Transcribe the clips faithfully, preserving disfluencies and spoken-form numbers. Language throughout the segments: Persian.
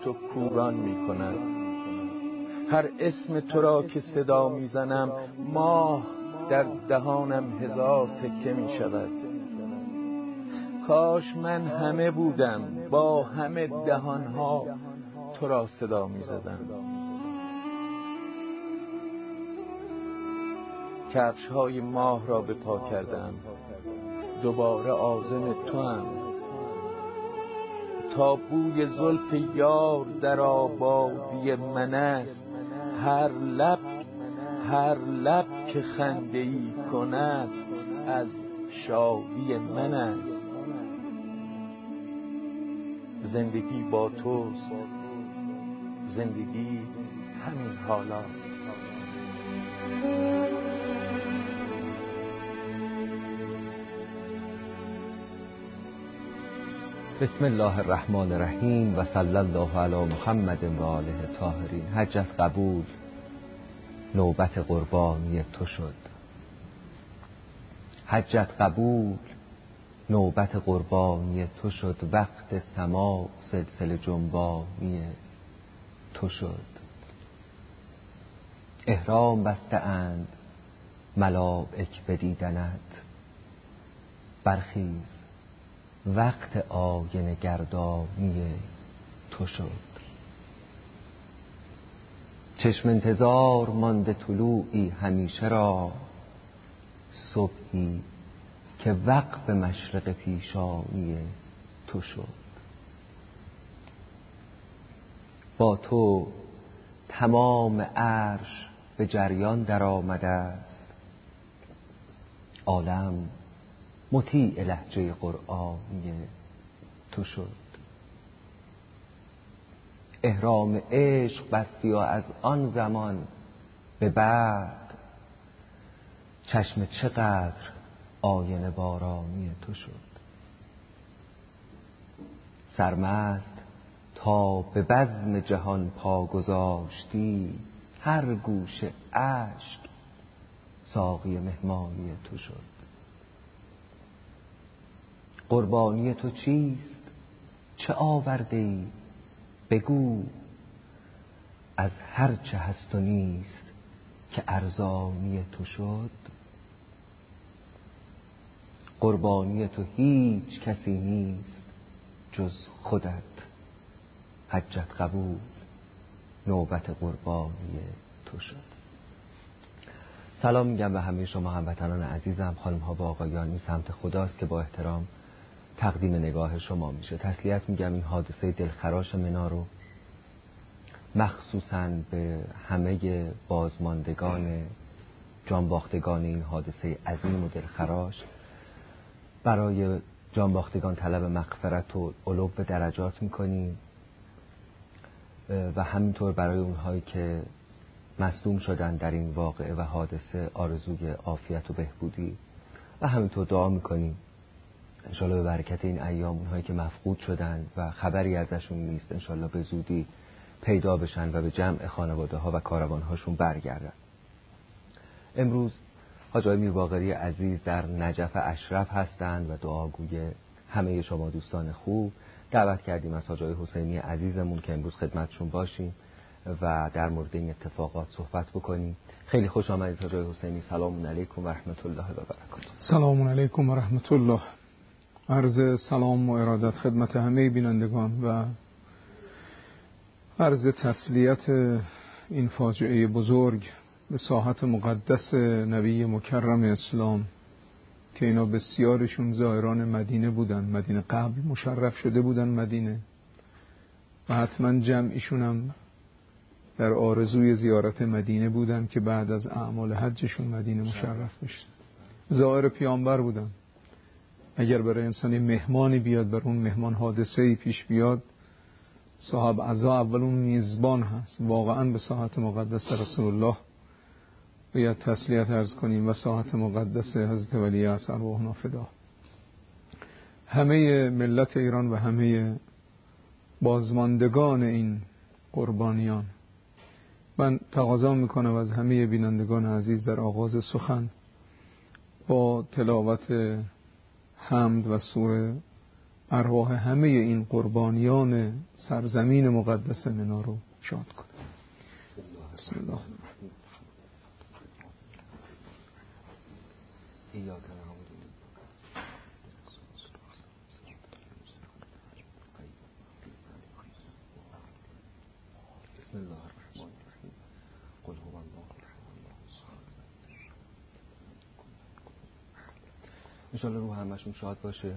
تو کوران می کند. هر اسم تو را که صدا می زنم ماه در دهانم هزار تکه می شود. کاش من همه بودم با همه دهانها تو را صدا می زدم. کفش های ماه را به پا کردم، دوباره عازم تو هم. تا بوی زلف یار در آبادی من است، هر لب هر لب که خنده ای کند از شادی من است. زندگی با توست، زندگی همین حالاست. بسم الله الرحمن الرحیم و صلی الله علی محمد و آله الطاهرین. حجت قبول، نوبت قربانی تو شد. حجت قبول، نوبت قربانی تو شد. وقت سما سلسله جنبانی تو شد. احرام بسته اند ملائک به دیدنت، برخیز وقت آینه گردانی تو شد. چشم انتظار مانده طلوعی همیشه را، صبحی که وقف مشرق پیشانی تو شد. با تو تمام عرش به جریان در آمده است، عالم مطیع لهجه قرآنی تو شد. احرام عشق بستی و از آن زمان به بعد، چشم چقدر آینه بارانی تو شد. سرمست تا به بزم جهان پا گذاشتی، هر گوشه اشک ساقی مهمانی تو شد. قربانی تو چیست؟ چه آورده ای؟ بگو از هر چه هست و نیست که ارزانی تو شد. قربانی تو هیچ کسی نیست جز خودت. حجت قبول، نوبت قربانی تو شد. سلام میگم به همه شما هموطنان عزیزم، خانم ها و آقایان. این سمت خداست که با احترام تقدیم نگاه شما میشه. تسلیت میگم این حادثه دلخراش منا رو مخصوصاً به همه بازماندگان جانباختگان این حادثه عظیم و دلخراش. برای جانباختگان طلب مغفرت و علو به درجات میکنیم و همینطور برای اونهایی که مصدوم شدن در این واقعه و حادثه آرزوی عافیت و بهبودی و همینطور دعا میکنیم انشالله به برکت این ایام اونهایی که مفقود شدن و خبری ازشون نیست انشالله به زودی پیدا بشن و به جمع خانواده ها و کاروان هاشون برگردن. امروز حاج آقای میرباقری عزیز در نجف اشرف هستند و دعاگوی همه شما دوستان خوب. دعوت کردیم از حاج آقای حسینی عزیزمون که امروز خدمتشون باشیم و در مورد این اتفاقات صحبت بکنیم. خیلی خوش آمدید حاج آقای حسینی. سلام علیکم و رحمت الله و برکاته. سلام علیکم و رحمت الله. عرض سلام و ارادت خدمت همه بینندگان و عرض تسلیت این فاجعه بزرگ به ساحت مقدس نبی مکرم اسلام که اینا بسیارشون زائران مدینه بودن، مدینه قبل مشرف شده بودن مدینه و حتما جمعیشون هم در آرزوی زیارت مدینه بودن که بعد از اعمال حجشون مدینه مشرف بشه. زائر پیامبر بودن. اگر برای انسانی مهمانی بیاد، بر اون مهمان حادثه‌ای پیش بیاد، صاحب عزا اول اون میزبان هست. واقعا به ساحت مقدس رسول الله باید تسلیت عرض کنیم و ساحت مقدس حضرت ولی عصر ارواحنا فدا. همه ملت ایران و همه بازماندگان این قربانیان، من تقاضا میکنم از همه بینندگان عزیز در آغاز سخن با تلاوت حمد و سوره ارواح همه این قربانیان سرزمین مقدس منا رو شاد کنه. بسم الله. بسم الله الرحمن الرحیم. قل هو الله احد. انشالله روح همشون شاد باشه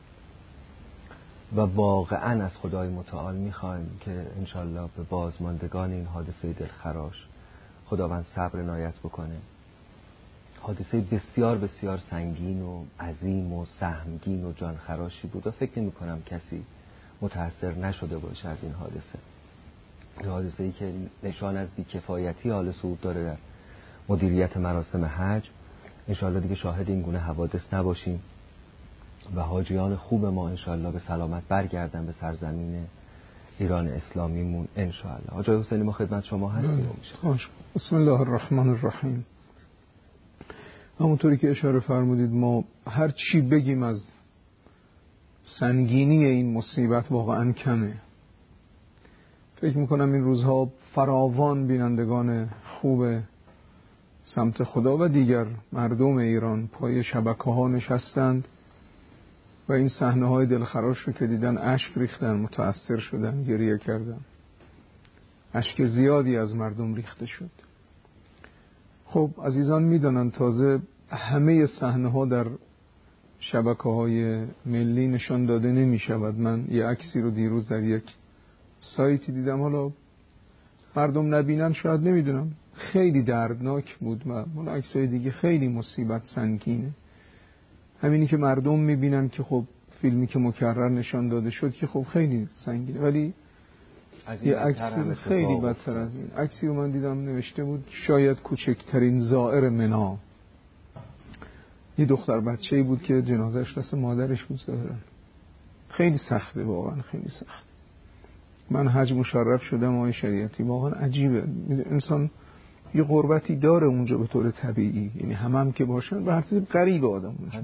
و واقعا از خدای متعال میخوایم که انشالله به بازماندگان این حادثه دلخراش خداوند صبر عنایت بکنه. حادثه بسیار بسیار سنگین و عظیم و سهمگین و جانخراشی بود و فکر نمی کنم کسی متأثر نشده باشه از این حادثه. این حادثه ای که نشان از بیکفایتی آل سعود داره در مدیریت مراسم حج. انشالله دیگه شاهد این گونه حوادث نباشیم و حاجیان خوب ما انشالله به سلامت برگردن به سرزمین ایران اسلامیمون انشالله. حاج حسینی ما خدمت شما هستیم. بسم الله الرحمن الرحیم. همونطوری که اشاره فرمودید ما هر چی بگیم از سنگینی این مصیبت واقعا کمه. فکر میکنم این روزها فراوان بینندگان خوب سمت خدا و دیگر مردم ایران پای شبکه ها نشستند و این صحنه های دلخراش رو که دیدن اشک ریختن، متأثر شدن، گریه کردن. اشک زیادی از مردم ریخته شد. خب عزیزان میدانن تازه همه صحنه ها در شبکه های ملی نشان داده نمی شود. من یه عکسی رو دیروز در یک سایتی دیدم، حالا مردم نبینن شاید نمیدونم، خیلی دردناک بود و اون عکسای دیگه خیلی مصیبت سنگینه. همینی که مردم میبینن که خب فیلمی که مکرر نشان داده شد که خب خیلی سنگینه، ولی یه عکسی خیلی بدتر از این عکسی رو من دیدم نوشته بود شاید کوچکترین زائر منا. یه دختر بچه‌ای بود که جنازه‌اش دست مادرش بود ظاهرا. خیلی سخته، واقعا خیلی سخت. من حج مشرف شدم آقای شریعتی، واقعا عجیبه. انسان یه غربتی داره اونجا به طور طبیعی، یعنی همه هم که باشن به هر طریق غریب آدم اونجا.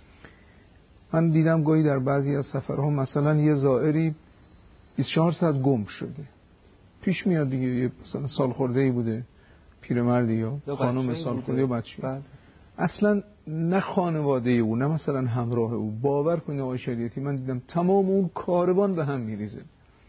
من دیدم گاهی در بعضی از سفرها مثلا یه زائری بیست و چهار ساعت گم شده. پیش میاد دیگه، یه مثلا سال خورده ای بوده، پیرمردی یا خانم سال خورده یا بچه، بعد اصلا نه خانواده او نه مثلا همراه او. باور کنید آقای شریعتی من دیدم تمام اون کاروان به هم میریزه.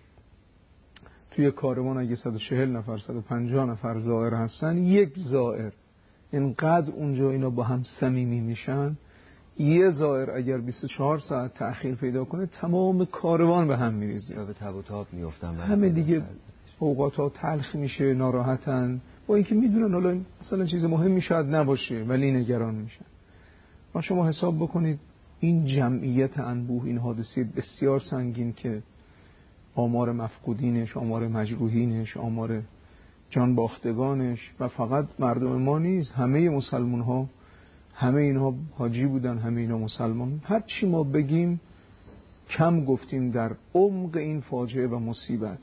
توی کاروان اگه صد و چهل نفر صد و پنجاه نفر زائر هستن، یک زائر اینقدر اونجا اینا با هم صمیمی میشن، یه زائر اگر بیست و چهار ساعت تأخیر پیدا کنه تمام کاروان به هم میریزه، به تب و تاب میافتن، همه دیگه اوقاتها تلخ میشه، ناراحتن، با اینکه میدونن حالا مثلا چیز مهمی شاید نباشه ولی نگران میشن. ما شما حساب بکنید این جمعیت انبوه، این حادثه بسیار سنگین که آمار مفقودینش، آمار مجروحینش، آمار جان باختگانش و فقط مردم ما نیست، همه مسلمان ها، همه اینها حاجی بودن، همه اینا مسلمان. هر چی ما بگیم کم گفتیم در عمق این فاجعه و مصیبت.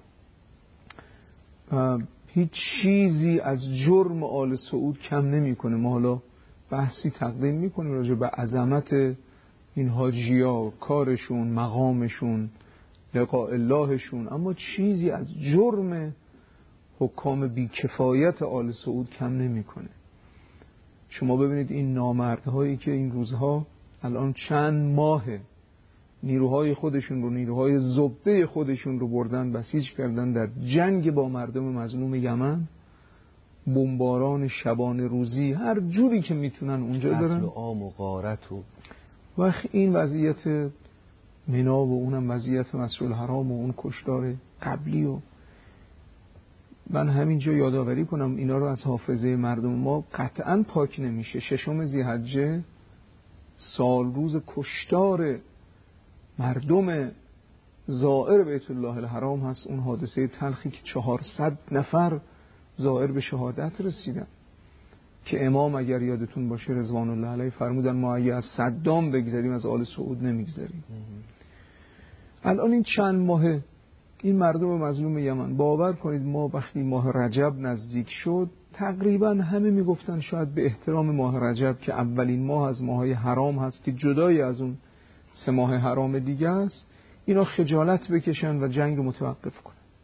هیچ چیزی از جرم آل سعود کم نمی کنه. ما حالا بحثی تقدیم می کنیم راجع به عظمت این حاجیا، کارشون، مقامشون، لقاء اللهشون، اما چیزی از جرم حکام بیکفایت آل سعود کم نمی کنه. شما ببینید این نامردهایی که این روزها الان چند ماه نیروهای خودشون رو، نیروهای زبده خودشون رو بردن بسیج کردن در جنگ با مردم مظلوم یمن، بمباران شبانه روزی هر جوری که میتونن اونجا دارن، قتل عام و غارت و وقت این وضعیت منا و اونم وضعیت مسجد الحرام و اون کشتار قبلی. و من همینجا یادآوری کنم اینا رو از حافظه مردم ما قطعا پاک نمیشه. ششم ذی‌حجه سال روز کشتار مردم زائر بیت الله الحرام هست، اون حادثه تلخی که چهارصد نفر زائر به شهادت رسیدن که امام اگر یادتون باشه رضوان الله علیه فرمودن ما اگه از صدام بگذریم از آل سعود نمیگذریم. الان این چند ماه این مردم مظلوم یمن، باور کنید ما وقتی ماه رجب نزدیک شد تقریبا همه میگفتن شاید به احترام ماه رجب که اولین ماه از ماهای حرام هست که جدای از اون سه ماه حرام دیگه است، اینا خجالت بکشن و جنگ رو متوقف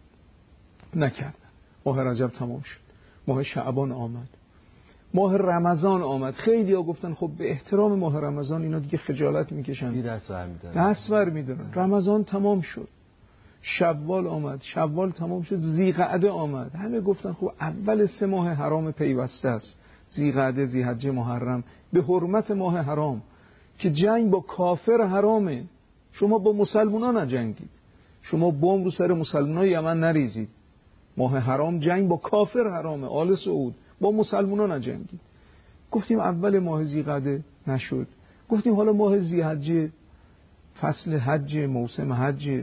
کنن. نکردن. ماه رجب تمام شد، ماه شعبان آمد، ماه رمضان آمد. خیلی ها گفتن خب به احترام ماه رمضان اینا دیگه خجالت میکشن، دست برمی‌دارن دست برمی‌دارن. رمضان تمام شد، شوال آمد، شوال تمام شد، ذی‌قعده آمد. همه گفتن خب اول سه ماه حرام پیوسته است، ذی‌قعده، ذی‌حجه، محرم، به حرمت ماه حرام که جنگ با کافر حرامه. شما با مسلمانان نجنگید، شما بمب رو سر مسلمانان یمن نریزید. ماه حرام جنگ با کافر حرامه. آل سعود با مسلمانان نجنگید. گفتیم اول ماه ذی‌قعده نشد، گفتیم حالا ماه ذی‌حجه، فصل حج، موسم حج،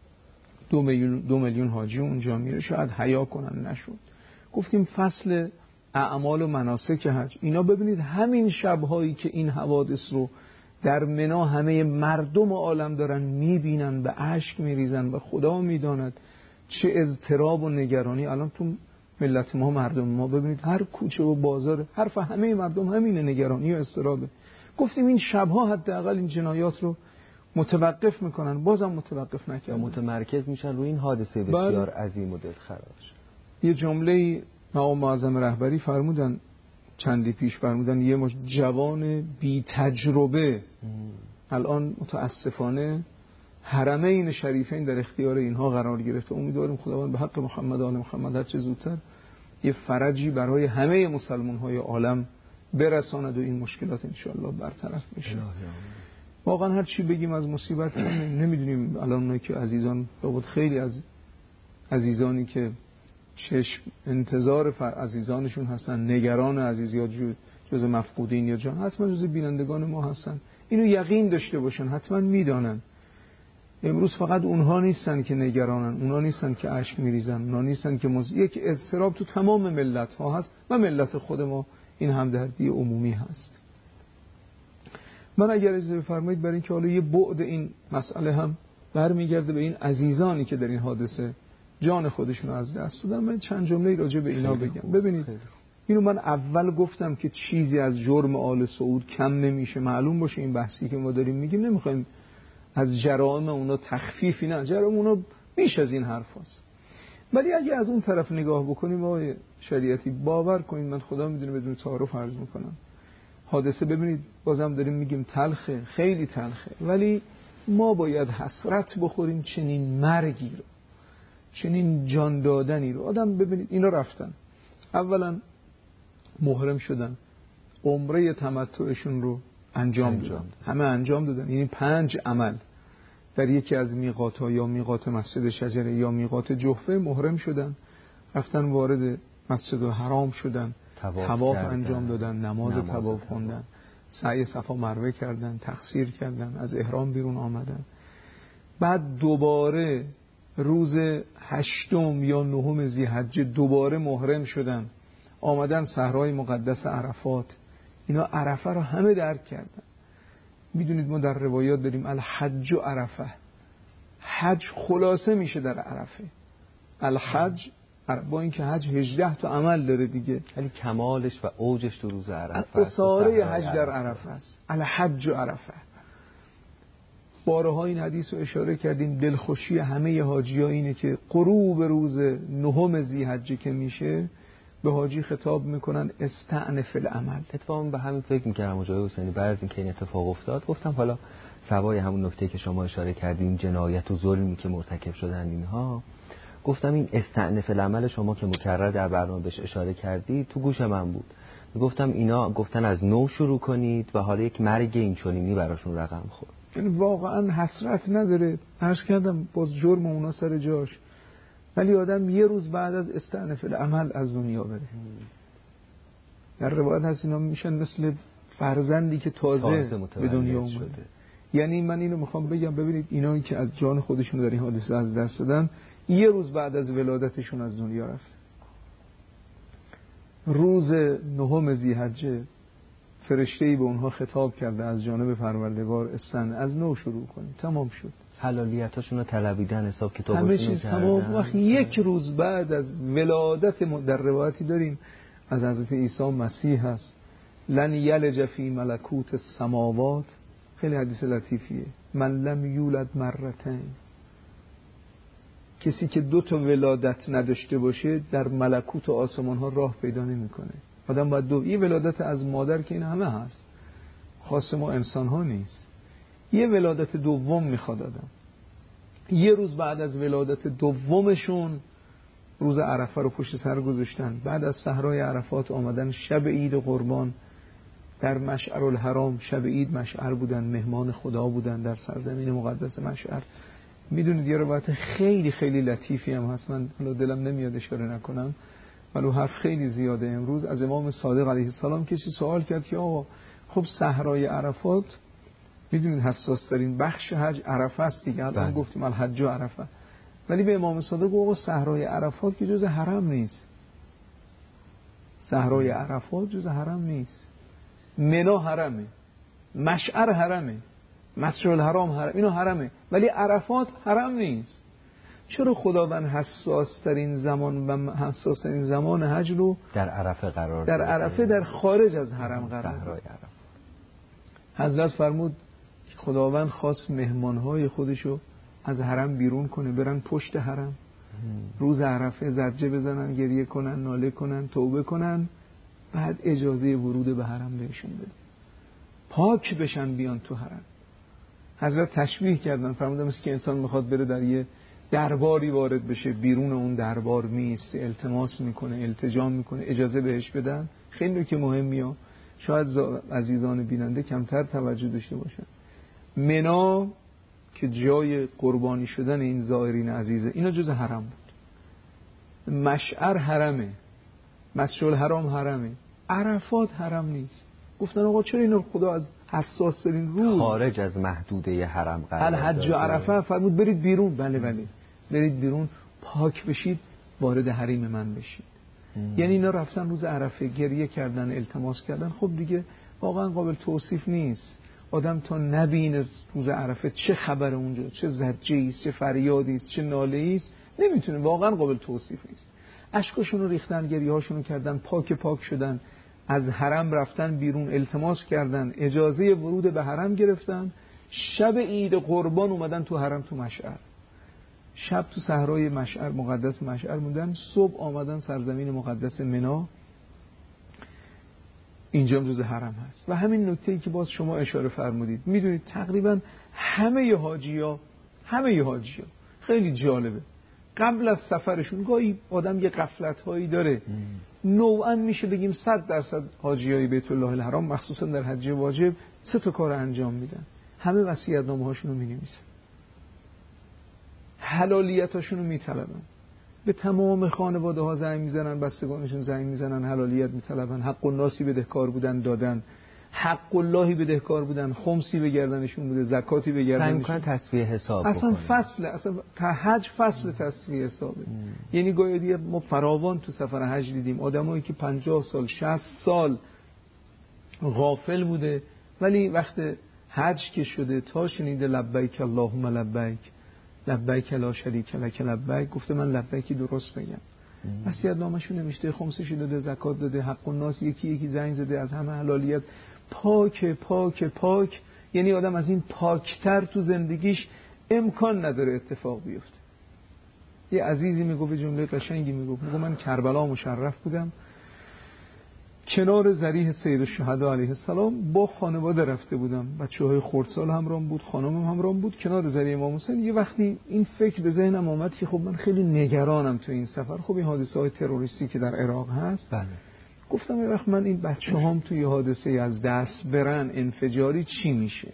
دو میلیون دو میلیون حاجی اونجا میره، شاید حیا کنن، نشد. گفتیم فصل اعمال و مناسک حج. اینا ببینید همین شبهایی که این حوادث رو در منا همه مردم عالم دارن میبینن، به اشک میریزن و خدا میداند چه اضطراب و نگرانی الان تو ملت ما، مردم ما. ببینید هر کوچه و بازار حرف همه مردم همینه، نگرانی و اضطرابه. گفتیم این شبها حداقل این جنایات رو متوقف میکنن، بازم متوقف نکردن، متمرکز میشن روی این حادثه بسیار عظیم و دلخراش. یه جمله مقام معظم رهبری فرمودن چندی پیش، فرمودن یه مش جوان بی تجربه الان متاسفانه حرمین شریفین در اختیار اینها قرار گرفته. امیدواریم خداوند به حق محمد آل محمد هر چه زودتر یه فرجی برای همه مسلمان های عالم برساند و این مشکلات انشاءالله برطرف بشه. واقعا هر چی بگیم از مصیبت نمیدونیم. الان اونایی که عزیزان بود، خیلی از عزیزانی که چشم انتظار عزیزانشون هستن، نگران عزیز یا جز مفقودین یا جان، حتما جز بینندگان ما هستن. اینو یقین داشته باشن، حتما میدانن. امروز فقط اونها نیستن که نگرانن، اونها نیستن که اشک میریزن، اونها نیستن که مز... یک اضطراب تو تمام ملت ها هست و ملت خود ما این همدردی عمومی هست. من اگر اجازه بفرمایید برای اینکه حالا یه بعد این مسئله هم برمیگرده به این عزیزانی که در این حادثه جان خودشون از دست دادن، من چند جمله راجع به اینا بگم. خوب. ببینید خیلی. اینو من اول گفتم که چیزی از جرم آل سعود کم نمیشه. معلوم باشه این بحثی که ما داریم میگیم نمیخوایم از جرائم اونا تخفیفی، نه، جرائم اونا بیش از این حرف هست. ولی اگه از اون طرف نگاه بکنیم آقای شریعتی، باور کنید، من خدا میدونه بدون تعارف عرض میکنم، حادثه ببینید بازم داریم میگیم تلخه، خیلی تلخه، ولی ما باید حسرت بخوریم چنین مرگی رو، چنین جان دادنی رو. آدم ببینید اینا رفتن، اولا محرم شدن، عمره تمتعشون رو انجام, انجام دادن. همه انجام دادن. یعنی پنج عمل در یکی از میقات‌ها، یا میقات مسجد شجره یا میقات جحفه، محرم شدن، رفتن وارد مسجد حرام شدن، طواف انجام دادن، نماز طواف خوندن، سعی صفا مروه کردن، تقصیر کردن، از احرام بیرون آمدن. بعد دوباره روز هشتم یا نهم ذی‌حجه دوباره محرم شدن، آمدن صحرای مقدس عرفات. اینا عرفه رو همه درک کردن. میدونید ما در روایات داریم الحج و عرفه، حج خلاصه میشه در عرفه. الحج با اینکه حج هجده تا عمل داره دیگه، ولی کمالش و اوجش تو روز عرفه است. اصاره حج در عرفه است. الحج و عرفه. بارها این حدیث رو اشاره کردیم. دلخوشی همه حاجی‌ها اینه که غروب روز نهم ذی‌حجه که میشه به حاجی خطاب میکنن استأنف العمل. اتفاقا به همین فکر میکردم آقای حسینی بعد از اینکه این اتفاق افتاد، گفتم حالا سوای همون نکته که شما اشاره کردین، جنایت و ظلمی که مرتکب شدن اینها، گفتم این استأنف العمل شما که مکرر در برنامه بهش اشاره کردید تو گوش من بود. گفتم اینا گفتن از نو شروع کنید و حالا یک مرگ این چنینی براشون رقم خورد. یعنی واقعا حسرت نداره. عرض کردم باز جرم اونا سر جاش، ولی آدم یه روز بعد از استأناف العمل از دنیا بره. در روایت هست اینا میشن مثل فرزندی که تازه, تازه به دنیا اومده. یعنی من اینو میخوام بگم، ببینید اینایی که از جان خودشون در این حادثه از دست دادن، یه روز بعد از ولادتشون از دنیا رفت. روز نهم ذی‌حجه فرشته‌ای به اونها خطاب کرده از جانب پروردگار استن از نو شروع کنید. تمام شد. حلالیتاشون رو طلبیدن، حساب کتابشون همه چیز تمام. وقت یک روز بعد از ولادت، در روایتی داریم از حضرت عیسی مسیح هست لن یلج فی ملکوت السماوات خیلی حدیث لطیفیه. من لم یولد مرتين، کسی که دو تا ولادت نداشته باشه در ملکوت و آسمان ها راه پیدا نمیکنه. آدم باید دو، یه ولادت از مادر که این همه هست، خاص ما انسان ها نیست. یه ولادت دوم میخواد آدم. یه روز بعد از ولادت دومشون روز عرفه رو پشت سر گذاشتن، بعد از صحرای عرفات آمدن، شب عید قربان در مشعر الحرام، شب عید مشعر بودن، مهمان خدا بودن در سرزمین مقدس مشعر. میدونید یه روایت خیلی خیلی لطیفی هم هست، من دلم نمیاد اشاره نکنم ولی حرف خیلی زیاده. امروز از امام صادق علیه السلام کسی سوال کرد که آقا خب صحرای عرفات میدونید حساس ترین بخش حج عرفه است دیگه، الان گفتیم الحج و عرفه، ولی به امام صادق آقا صحرای عرفات که جز حرم نیست، صحرای عرفات جز حرم نیست، منی حرمه، مشعر حرمه، مسجد الحرام حرم، اینو حرمه، ولی عرفات حرم نیست. چرا خداوند حساس ترین زمان و حساس ترین زمان حج رو در عرفه قرار در عرفه در خارج از حرم قرار داد؟ حضرت فرمود که خداوند خواست مهمانهای خودشو از حرم بیرون کنه، برن پشت حرم، روز عرفه زجه بزنن، گریه کنن، ناله کنن، توبه کنن، بعد اجازه ورود به حرم بهشون بده، پاک بشن بیان تو حرم. حضرت تشبیه کردن، فرمودن مثل که انسان میخواد بره در یه درباری وارد بشه، بیرون اون دربار میسته، التماس میکنه، التجا میکنه اجازه بهش بدن. خیلی که مهمیه، شاید عزیزان بیننده کمتر توجه داشته باشن. منا که جای قربانی شدن این زائرین عزیزه، اینا جز حرم بود. مشعر حرمه، مسجد الحرام حرمه، عرفات حرم نیست. گفتن آقا چرا اینو خدا از حساس ترین روز خارج از محدوده حرم قرار داد؟ الحج و عرفه فرمود برید بیرون. بله بله برید بیرون، پاک بشید، وارد حریم من بشید. ام. یعنی اینا رفتن روز عرفه، گریه کردن، التماس کردن. خب دیگه واقعا قابل توصیف نیست. آدم تا نبینه روز عرفه چه خبر اونجا، چه زجه‌ای است، چه فریادی است، چه ناله‌ای است، نمیتونه، واقعا قابل توصیف نیست. اشکاشون رو ریختن، گریه‌هاشون رو کردن، پاک پاک شدن، از حرم رفتن بیرون، التماس کردن، اجازه ورود به حرم گرفتن. شب عید قربان اومدن تو حرم، تو مشعر، شب تو صحرای مشعر مقدس مشعر موندن، صبح آمدن سرزمین مقدس منی، اینجا جز حرم هست. و همین نکته‌ای که باز شما اشاره فرمودید، میدونید تقریبا همه حاجی‌ها همه حاجی‌ها خیلی جالبه، قبل از سفرشون گاهی آدم یه غفلت‌هایی داره، نوعاً میشه بگیم صد درصد حاجیای بیت الله الحرام مخصوصا در حج واجب سه تا کار انجام میدن. همه وصیت‌نامه‌هاشون رو می‌نویسن، حلالیتاشون رو میطلبن، به تمام خانواده ها زنگ میزنن، بستگانشون زنگ میزنن، حلالیت میطلبن، حق الناسی بدهکار بودن دادن، حق اللهی بدهکار بودن، خمسی به گردنشون بوده، زکاتی به گردنشون، امکان تصفیه حساب اصلا بکنه. فصل اصلا حج فصل تصفیه حسابه. ام. یعنی گاهی دیگه ما فراوان تو سفر حج دیدیم آدمایی که پنجاه سال شصت سال غافل بوده، ولی وقت حج که شده تا شنیده لبیک اللهم لبیک لبیک لا شریک لک لبیک، گفته من لبیکی درست بگم. وصیت نامه‌شو نوشته، خمسش داده، زکات داده، حق الناس یکی یکی زنگ زده، از همه حلالیت، پاک پاک پاک. یعنی آدم از این پاکتر تو زندگیش امکان نداره اتفاق بیفته. یه عزیزی میگفت جمله قشنگی میگفت، میگه من کربلا مشرف بودم، کنار ذریح سید الشهدا علیه السلام با خانواده رفته بودم، بچه‌های خردسال همراهم بود، خانمم همراهم بود، کنار ذریح امام حسین. یه وقتی این فکر به ذهنم آمد که خب من خیلی نگرانم تو این سفر، خب این حادثه‌های تروریستی که در عراق هست. بله. گفتم یه وقت من این بچه‌هام توی حادثه از دست برن انفجاری چی میشه؟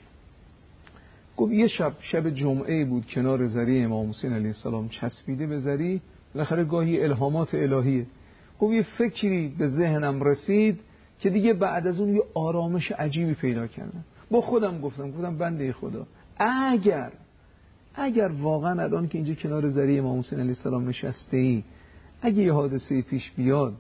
گفت یه شب شب جمعه بود، کنار ذریح امام حسین علیه السلام چسبیده به ذریح، بالاخره گاهی الهامات الهیه. خب یه فکری به ذهنم رسید که دیگه بعد از اون یه آرامش عجیبی پیدا کردم. با خودم گفتم گفتم بنده خدا، اگر اگر واقعا الان که اینجا کنار ذریح امام حسین علیه السلام نشسته ای، اگه یه حادثه پیش بیاد،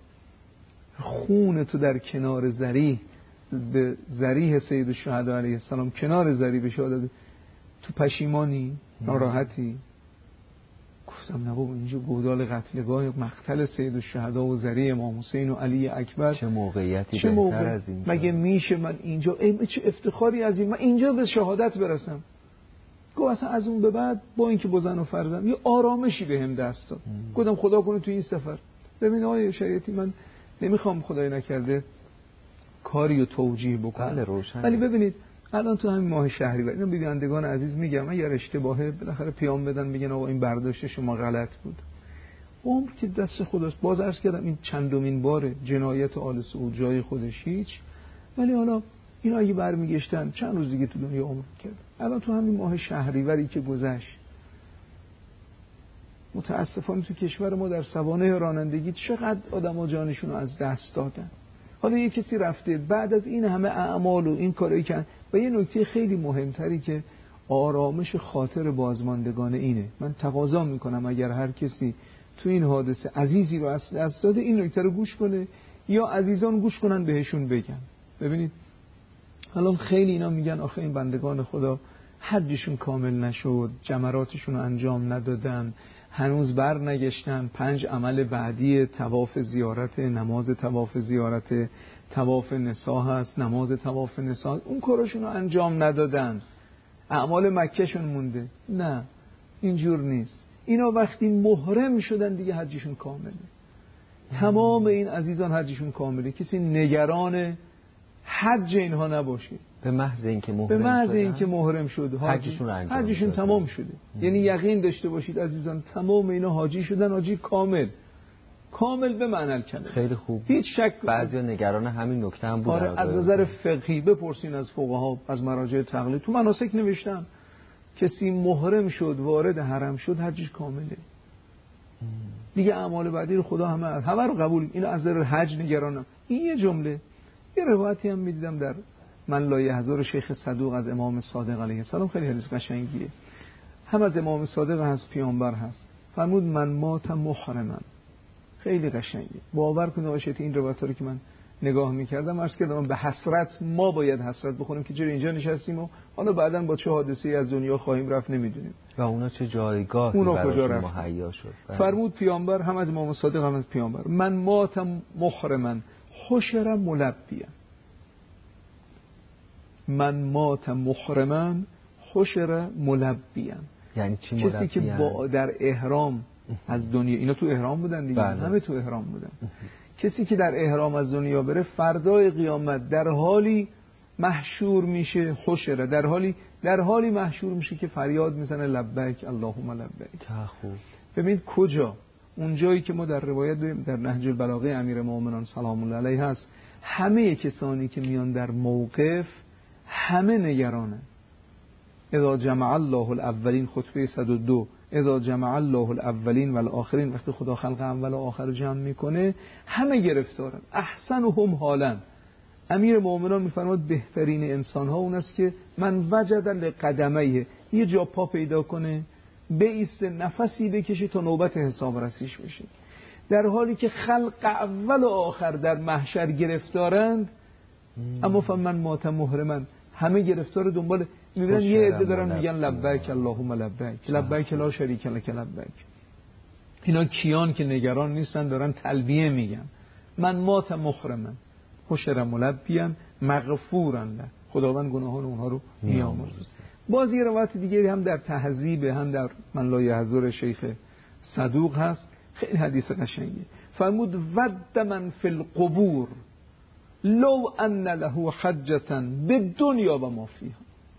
خون تو در کنار ذریح به ذریح سید الشهدا علیه السلام کنار ذریح به شهادت، تو پشیمانی؟ ناراحتی؟ گفتم نه بابا اینجا گودال قتلگاه مقتل سید الشهدا و ذریع امام حسین و علی اکبر، چه موقعیتی چه بهتر موقع؟ از اینجا؟ مگه میشه من اینجا ای چه افتخاری از این من اینجا به شهادت برسم؟ گفت اصلا از اون به بعد با اینکه با زن و فرزند یه آرامشی بهم دست داد. گفتم خدا کنه تو این سفر ببین آقای شریعتی من نمیخوام خدای نکرده کاری و توجیه بکنم، بله روشن، ولی ببینید الان تو همین ماه شهریور اینو بینندگان عزیز میگم اگر اشتباهه بالاخره پیام بدن میگن آقا این برداشت شما غلط بود. عمر که دست خداست. باز عرض کردم این چندمین بار جنایت آل سعود جای خودش هیچ، ولی حالا اینا اگه برمیگشتن چند روز دیگه تو دنیا عمر کرد. الان تو همین ماه شهریوری که گذشت متاسفانه تو کشور ما در سوانح رانندگی چقدر آدم‌ها جانشون رو از دست دادن. حالا یه کسی رفته بعد از این همه اعمال و این کارایی که و یه نکته خیلی مهمتری که آرامش خاطر بازماندگان اینه. من تقاضا میکنم اگر هر کسی تو این حادثه عزیزی رو از دست داده این نکته رو گوش کنه یا عزیزان گوش کنن بهشون بگن. ببینید الان خیلی اینا میگن آخه این بندگان خدا حجشون کامل نشد، جمراتشون رو انجام ندادن، هنوز بر نگشتن، پنج عمل بعدی طواف زیارت، نماز طواف زیارت، طواف نساء هست، نماز طواف نساء، اون کارشون رو انجام ندادن، اعمال مکهشون مونده. نه اینجور نیست. اینا وقتی محرم شدن دیگه حجشون کامله. تمام این عزیزان حجشون کامله. کسی نگران حج اینها نباشه. به محض اینکه محرم به محض شدن اینکه محرم شد حجشون انجام حجشون تمام شده. ام. یعنی یقین داشته باشید عزیزان تمام اینا حاجی شدن، حاجی کامل کامل به معنی الکلمه. خیلی خوب. هیچ شک. بعضیا نگران همین نکته هم بودن. آره از نظر فقهی بپرسین از فقها، از مراجع تقلید تو مناسک نوشتن کسی محرم شد وارد حرم شد حجش کامله. ام. دیگه اعمال بعدی رو خدا همه همه رو قبول. اینو از نظر حج نگرانم. این یه جمله. یه روایتی هم می‌دیدم در من لا یحضر شیخ صدوق از امام صادق علیه السلام، خیلی حدیث قشنگیه، هم از امام صادق هست پیامبر هست، فرمود من مات محرما. خیلی قشنگه. باور کنید آشیت این روایت رو که من نگاه می‌کردم عرض کردم به حسرت ما باید حسرت بخونیم که چرا اینجا نشستیم و حالا بعداً با چه حادثه‌ای از دنیا خواهیم رفت نمیدونیم. و اونا چه جایگاهی براشون مهیا شد. فرمود پیامبر هم از امام صادق هم از پیامبر من مات محرما حشر ملبیا. من مات محرما حشر ملبیا. یعنی چی ملبیا؟ کسی که با در احرام از دنیا، اینا تو احرام بودن دیگه، بله. همه تو احرام بودن. کسی که در احرام از دنیا بره خوردای قیامت در حالی محشور میشه، حشر در حالی در حالی محشور میشه که فریاد میزنه لبیک اللهم لبیک. خوب. ببینید کجا؟ اون جایی که ما در روایت در نهج البلاغه امیرالمومنین سلام الله علیه هست، همه کسانی که میان در موقف همه نگرانه. اذا جمع الله الاولین، خطبه صد و دو، اذا جمع الله الاولین و الاخرین، وقتی خدا خلق اول و آخر رو جمع میکنه همه گرفتارن. احسنهم حالا، امیر مومنان میفرماد بهترین انسان ها اون است که من وجد لقدمیه، یه جا پا پیدا کنه بایسته نفسی بکشه تا نوبت حساب رسیش بشه. در حالی که خلق اول و آخر در محشر گرفتارند، اما فمن مات محرما همه گرفتار دنبال میبینن. یه عده دارن میگن لبیک اللهم لبیک لبیک لا شریک لک لبیک. اینا کیان که نگران نیستن دارن تلبیه میگن. من مات محرما حشر ملبیا مغفورا له، خداوند گناهان اونها رو میامرزه. باز یه روایت دیگری هم در تهذیب هم در من لا یحضر شیخ صدوق هست، خیلی حدیث قشنگی. فرمود ود من فی القبور لو ان له حجتا بالدنیا و ما فیها.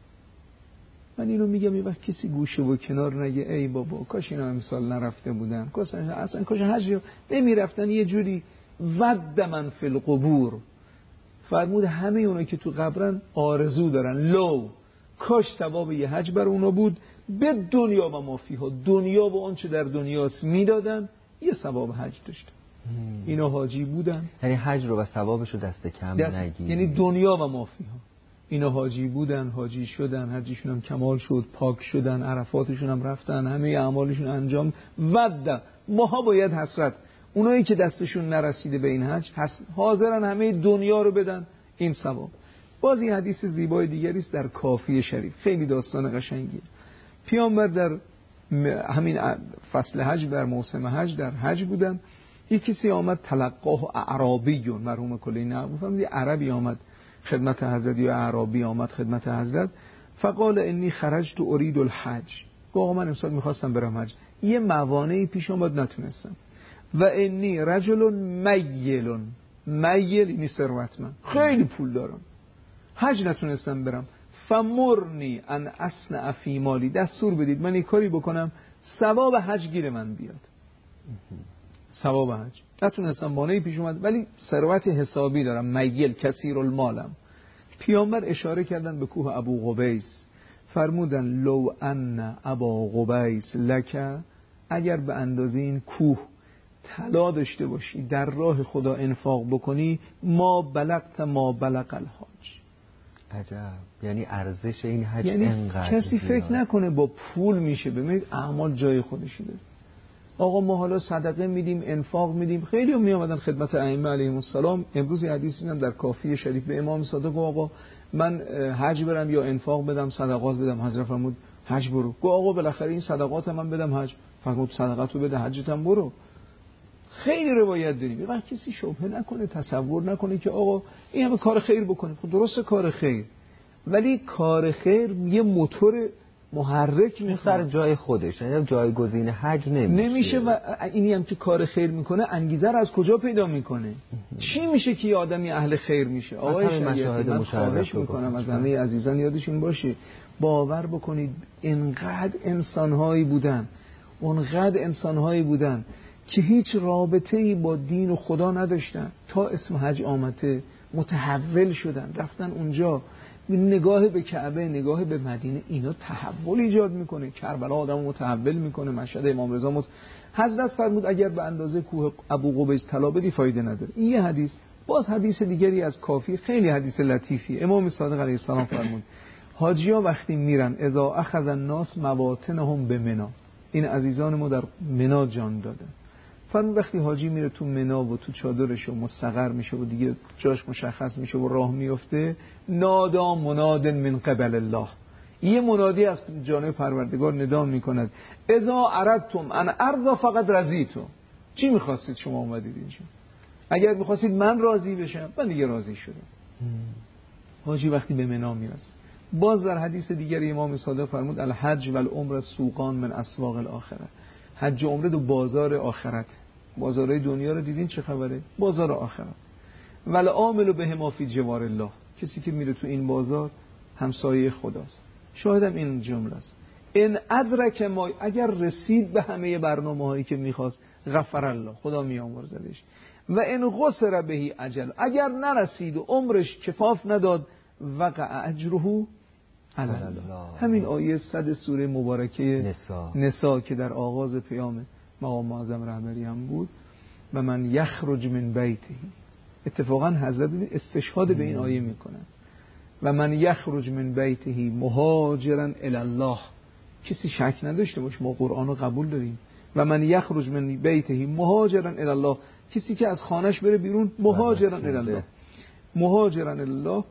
من اینو میگم یه وقت کسی گوشه و کنار نگه ای بابا کاش اینا امسال نرفته بودن، کاش اصلا کاش حج نمیرفتن. یه جوری ود من فی القبور، فرمود همه اونا که تو قبرن آرزو دارن لو کاش ثواب یه حج بر اونا بود، به دنیا و ما فیها، دنیا و آنچه در دنیاست میدادن یه ثواب حج داشتن. اینا حاجی بودن، یعنی حج رو و ثوابش رو دست کم دست... نگیر، یعنی دنیا و ما فیها. اینا حاجی بودن، حاجی شدن، حجشون هم کمال شد، پاک شدن، عرفاتشون هم رفتن، همه اعمالشون انجام. ود ماها باید حسرت، اونایی که دستشون نرسیده به این حج حاضرن همه دنیا رو بدن این ثواب. باز این حدیث زیبای دیگری است در کافی شریف، خیلی داستان قشنگیه. پیامبر در همین فصل حج در موسم حج در حج بودن، یک کسی آمد تلقاه اعرابیون، مرحوم کلی نه گفتم یه عربی آمد خدمت حضرت یا اعرابی آمد خدمت حضرت، فقال انی خرجت اريد الحج، گفت من امسال میخواستم برم حج، یه موانعی پیش اومد نتونستم، و انی رجل میل، میل اینی ثروتمند خیلی پول دارم، حج نتونستم برم، فمرنی ان اصنع فی مالی، دستور بدید من یک کاری بکنم ثواب حج گیر من بیاد. ثواب حج نتونستم، مانعی پیش اومد ولی ثروت حسابی دارم، میل کثیر المالم. پیامبر اشاره کردن به کوه ابو قبیس، فرمودن لو ان ابا قبیس لک، اگر به اندازه این کوه طلا داشته باشی در راه خدا انفاق بکنی، ما بلغت ما بلغ الحاج. عجب، یعنی ارزش این حج یعنی انقدر کسی فکر زیاد. نکنه با پول میشه. ببینید اعمال جای خودشی داره. آقا ما حالا صدقه میدیم، انفاق میدیم، خیلی هم میامدن خدمت ائمه علیهم السلام. امروز حدیثی دیدم در کافی شریف به امام صادق، آقا من حج برم یا انفاق بدم، صدقات بدم؟ حضرت فرمود حج برو. گفت آقا بالاخره این صدقات من بدم حج. فرمود صدقاتو بده، حجت هم برو. خیلی روایت داریم. وقت کسی شبهه نکنه، تصور نکنه که آقا این همه کار خیر بکنه. خب درسته کار خیر، ولی کار خیر یه موتور محرک میخواد سر جای خودش، یعنی جایگزین حج نمیشه. نمیشه. و اینی هم که کار خیر میکنه انگیزه رو از کجا پیدا میکنه؟ چی میشه که یه آدمی اهل خیر میشه؟ آقای شریعتی من خواهش میکنم از همه عزیزان یادشون باشه، باور بکنید انقدر انسانهایی بودن، اونقدر انسانهایی بودن که هیچ رابطه‌ای با دین و خدا نداشتن، تا اسم حج آمده متحول شدن، رفتن اونجا، نگاه به کعبه، نگاه به مدینه، اینا تحول ایجاد میکنه. کربلا آدمو متحول میکنه، مشهد امام رضا مت... حضرت فرمود اگر به اندازه کوه ابو قبیس طلا بدی فایده نداره. این یه حدیث. باز حدیث دیگری از کافی، خیلی حدیث لطیفی، امام صادق علیه السلام فرمود حاجی‌ها وقتی میرن اذا اخذ الناس مواطنهم بمنی، این عزیزان ما در منی جان دادن، فرمود وقتی حاجی میره تو منا و تو چادرش و مستقر میشه و دیگه جاش مشخص میشه و راه میفته، نادا مناد من قبل الله، یه منادی از جانب پروردگار ندا میکند اذا اردتم ان ارضا فقط رضیتم. چی میخواستید شما اومدید اینجا؟ اگر میخواستید من راضی بشم، من دیگه راضی شدم. حاجی وقتی به منا میرسه، باز در حدیث دیگری امام صادق فرمود الحج و العمره سوقان من اسواق الاخره، حج و عمره دو بازار آخرت. بازارهای دنیا رو دیدین چه خبره؟ بازار آخرت. ول عامل بهما فی جوار الله، کسی که میره تو این بازار همسایه خداست. شاهدم این جمله است. ان ادرک ما، اگر رسید به همه برنامه‌هایی که میخواست، غفر الله، خدا میامرزدش. و ان قصر بهی اجل، اگر نرسید و عمرش کفاف نداد، وقع اجره علی الله. همین آیه صد سوره مبارکه نساء نساء که در آغاز پیام مقام معظم رهبری هم بود، و من یخرج من بیته، اتفاقا حضرت استشهاد به این آیه میکنن، و من یخرج من بیته مهاجرا الی الله، کسی شک نداشته باشه ما قرآن رو قبول داریم. و من یخرج من بیته مهاجرا الی الله، کسی که از خانهش بره بیرون مهاجرا الی الله، مهاجرا الی الله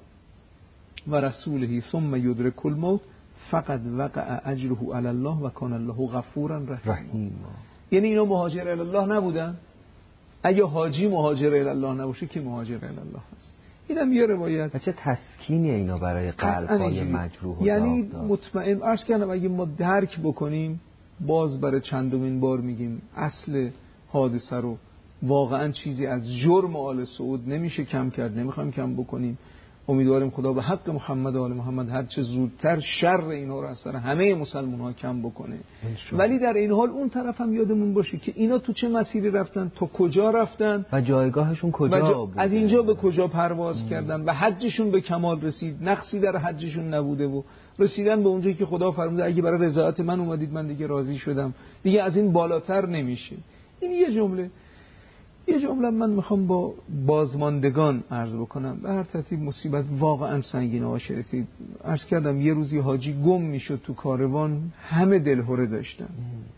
و رسوله ثم یدرک الموت فقد وقع اجره علی الله و کان الله غفورا رحیما. یعنی اینا مهاجر الی الله نبودن؟ اگه حاجی مهاجر الی الله نباشه که مهاجر الی الله هست. اینم یه روایت. و چه تسکینی اینا برای قلب‌های مجروح و یعنی داغدار. مطمئن عرض کردم اگه ما درک بکنیم، باز برای چندمین بار میگیم اصل حادثه رو، واقعا چیزی از جرم آل سعود نمیشه کم کرد، نمیخوایم کم بکنیم. امیدواریم خدا به حق محمد و آل محمد هر چه زودتر شر اینا رو از سر همه مسلمان ها کم بکنه. ولی در این حال اون طرف هم یادمون باشه که اینا تو چه مسیری رفتن، تا کجا رفتن و جایگاهشون کجا جا... بوده، از اینجا به کجا پرواز ام. کردن و حجشون به کمال رسید، نقصی در حجشون نبوده و رسیدن به اونجایی که خدا فرموده اگه برای رضایت من اومدید من دیگه راضی شدم، دیگه از این بالاتر نمیشه. این یه جمله. یه جمله من میخوام با بازماندگان عرض بکنم. به هر ترتیب مصیبت واقعا سنگینه ها شریفی. عرض کردم یه روزی حاجی گم میشد تو کاروان، همه دلهره داشتن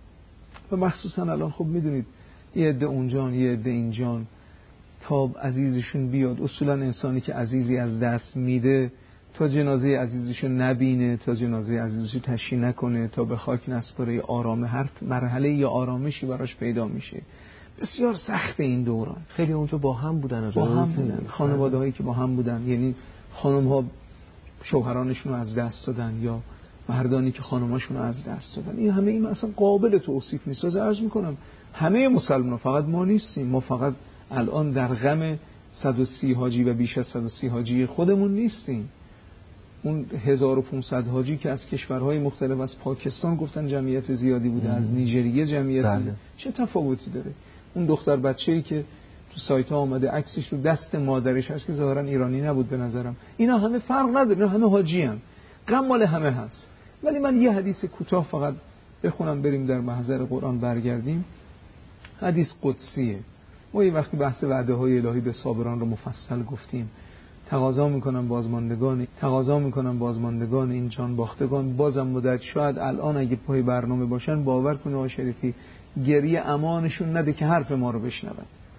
و مخصوصا الان خب میدونید یه عده اونجان یه عده اینجان، تا عزیزشون بیاد. اصولا انسانی که عزیزی از دست میده تا جنازه عزیزشو نبینه، تا جنازه عزیزشو تشییع نکنه، تا به خاک نسپاره، آرامه هر مرحله یا آرامشی براش پیدا میشه. بسیار سخت این دوران. خیلی اونجا با هم بودن، با هم بودن، خانواده هایی که با هم بودن، یعنی خانم ها شوهرانشون رو از دست دادن یا مردانی که خانماشون رو از دست دادن. این همه این اصلا قابل توصیف نیست. از عرض میکنم همه مسلمان، فقط ما نیستیم، ما فقط الان در غم صد و سی حاجی و بیش از صد و سی حاجی خودمون نیستیم. اون هزار و پانصد حاجی که از کشورهای مختلف، از پاکستان گفتن جمعیت زیادی بوده، ام. از نیجریه جمعیت بله. چه تفاوتی داره؟ اون دختر بچه‌ای که تو سایت ها آمده عکسش رو دست مادرش هست که ظاهرا ایرانی نبود به نظرم، اینا همه فرق نداره، اینا همه حاجی هم، غم مال همه هست. ولی من یه حدیث کوتاه فقط بخونم بریم در محضر قرآن برگردیم. حدیث قدسیه. ما یه وقتی بحث وعده های الهی به صابران رو مفصل گفتیم. تقاضا میکنم بازماندگان تقاضا میکنم بازماندگان این جان باختگان بازم مدت شاید الان اگه پای برنامه باشن باور کنه آقای شریفی گریه امانشون نده که حرف ما رو بشنون.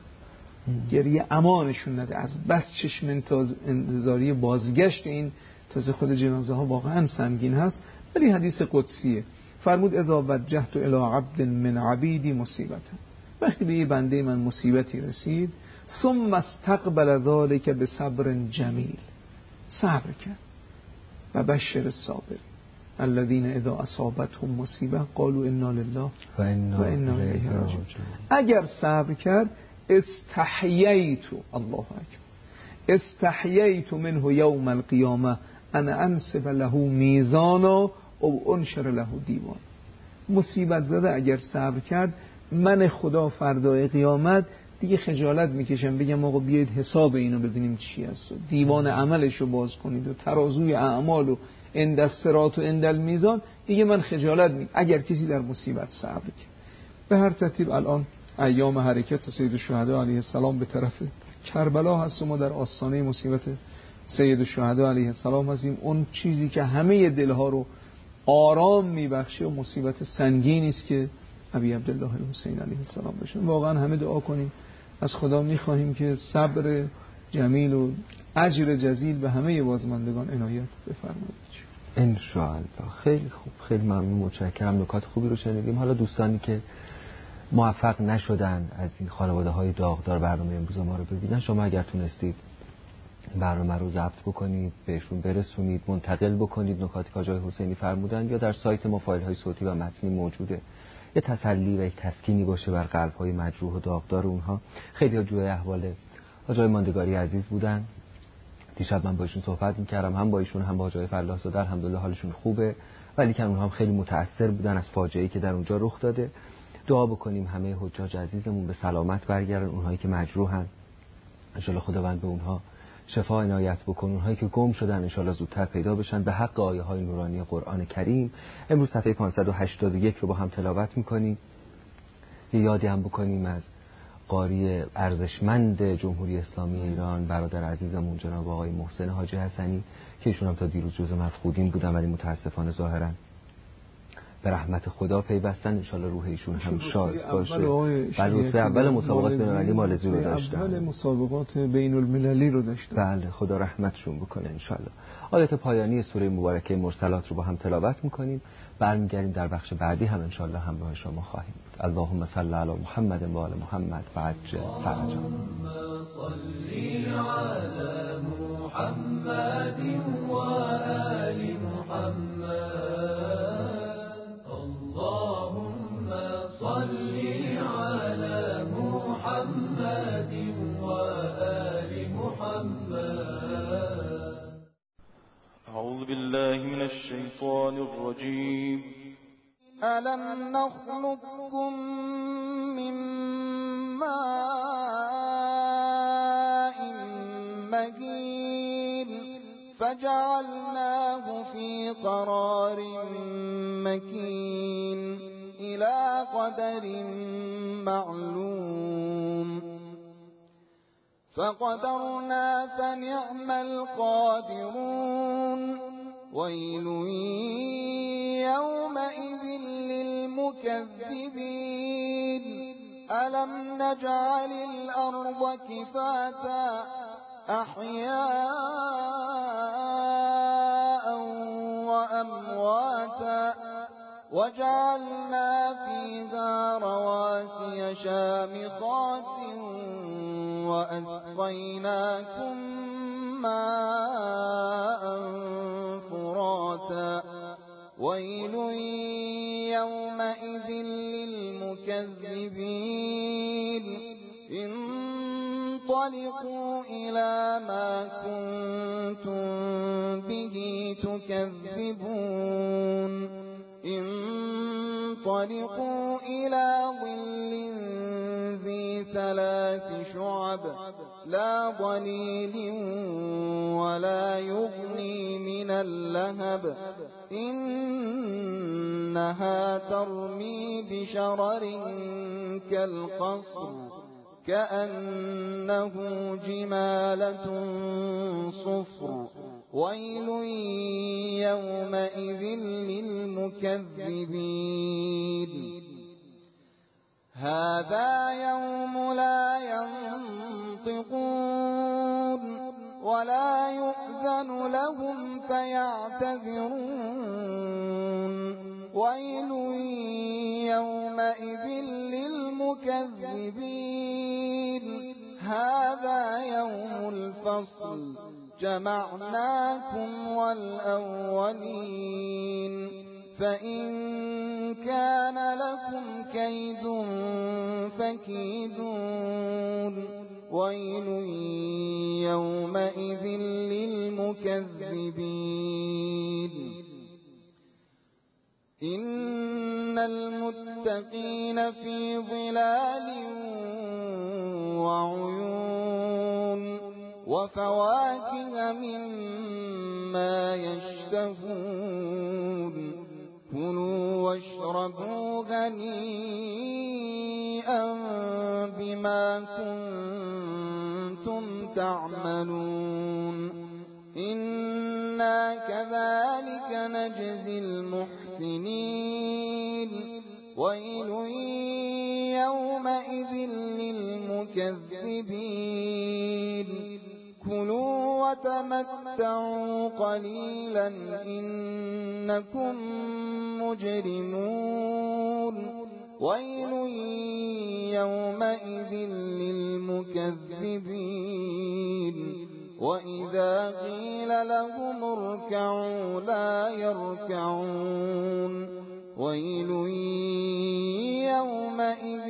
گریه امانشون نده از بس چشم انتظاری بازگشت این تازه خود جنازه ها واقعا سنگین هست. ولی حدیث قدسیه. فرمود اذا وجهت الی عبد من عبیدی مصیبتا، وقتی به یه بنده من مصیبتی رسید ثم استقبل ذلك بصبر جمیل، صبر کرد و بشر الصابرین الذين اذا اصابتهم مصیبه قالوا انا لله و انا الیه راجعون. اگر صبر کرد استحییت، الله اکبر، استحییت منه یوم القیامه ان انصب له میزانا او انشر له دیوان. مصیبت زده اگر صبر کرد من خدا فردای قیامت دیگه خجالت میکشم بگم آقا بیایید حساب اینو ببینیم چی هست، دیوان عملش رو باز کنید و ترازوی اعمال و عند الصراط و عند المیزان، دیگه من خجالت می اگر کسی در مصیبت صبر کرد. به هر ترتیب الان ایام حرکت سید الشهدا علیه السلام به طرف کربلا هست و ما در آستانه مصیبت سید الشهدا علیه السلام هستیم. اون چیزی که همه دلها رو آرام میبخشه و مصیبت سنگینی است که ابی عبدالله الحسین علیه السلام بشه. واقعا همه دعا کنیم، از خدا میخواهیم که صبر جمیل و اجر جزیل به همه بازماندگان عنایت بفرمایید ان شاء الله. خیلی خوب، خیلی ممنون، متشکرم. نکات خوبی رو شنیدیم. حالا دوستانی که موفق نشدن از این خانواده های داغدار برنامه امروز ما رو ببینن، شما اگر تونستید برنامه رو ضبط بکنید، بهشون برسونید، منتقل بکنید نکاتی که آقای حسینی فرمودن، یا در سایت ما فایل های صوتی و متنی موجوده، یه تسلی و یک تسکینی باشه بر قلب های مجروح و داغدار اونها. خیلی ها جوی احوال آقای ماندگاری عزیز بودن. دیشب من با ایشون صحبت می‌کردم، هم با ایشون هم با آقای فلاح زاده، الحمدلله حالشون خوبه، ولی که اونها هم خیلی متأثر بودن از فاجعه‌ای که در اونجا رخ داده. دعا بکنیم همه حجاج عزیزمون به سلامت برگردن، اونهایی که مجروحن ان شاءالله خداوند به اونها شفا عنایت بکنه، اونهایی که گم شدن ان شاءالله زودتر پیدا بشن به حق آیه‌های نورانی قرآن کریم. امروز صفحه پانصد و هشتاد و یک رو با هم تلاوت می‌کنیم. یه یادی هم بکنیم از قاری ارزشمند جمهوری اسلامی ایران، برادر عزیزمون جناب آقای محسن حاجی حسنی که ایشون هم تا دیروز جزو مفقودین بودن ولی متاسفانه ظاهرا به رحمت خدا پیوستن. ان شاء الله روح ایشون هم شاد باشه. بله، اول مسابقات بین‌المللی مالزی رو داشتن، اول مسابقات بین المللی رو داشتن. بله، خدا رحمتشون بکنه ان شاء الله. آیات پایانی سوره مبارکه مرسلات رو با هم تلاوت می‌کنیم. برمیگردیم در بخش بعدی هم ان شاء الله همراه شما خواهیم بود. اللهم صل علی محمد و آل محمد و عجل فرجا. صلی علی محمد و آل محمد. اللهم صل علی محمد و آل محمد. أعوذ بالله من الشيطان الرجيم. ألم نخلقكم من ماء مهين فجعلناه في قرار مكين إلى قدر معلوم فقدرنا فنعم القادرون ويل يومئذ للمكذبين ألم نجعل الأرض كفاتا أحياء وأمواتا وجعلنا فيها رواسي شامخات وأسقيناكم ماء فراتا ويل يومئذ للمكذبين انطلقوا إلى ما كنتم به تكذبون انطلقوا إلى ظل ذي ثلاث شعب لا ظليل ولا يغني من اللهب إنها ترمي بشرر كالقصر كأنه جمالة صفر ويل يومئذ للمكذبين هذا يوم لا ينطقون ولا يؤذن لهم فيعتذرون ويل يومئذ للمكذبين هذا يوم الفصل جمعناكم والأولين فإن كان لكم كيد فكيدون ويل يومئذ للمكذبين إن المتقين في ظلال وعيون وفواكه مما يشتهون كلوا واشربوا هنيئا بما كنتم تعملون إنا كذلك نجزي المحسنين ويل يومئذ للمكذبين كلوا وتمتعوا قليلا إنكم مجرمون ويل يومئذ للمكذبين وإذا قيل لهم اركعوا لا يركعون ويل يومئذ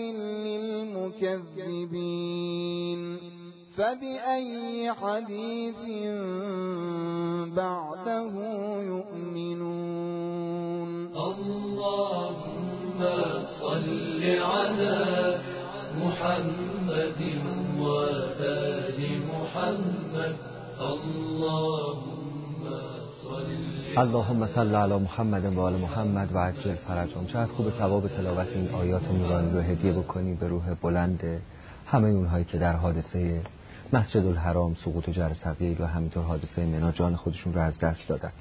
للمكذبين فبأي حديث بعده يؤمنون اللهم صل على محمد وآل محمد اللهم صل اللهم صل علی محمد و آل محمد و عجل فرجهم. چقدر خوب ثواب تلاوت این آیات نورانی رو هدیه بکنی به روح بلند همه اونهایی که در حادثه مسجد الحرام، سقوط جرثقیل و همینطور حادثه منی جان خودشون رو از دست دادن.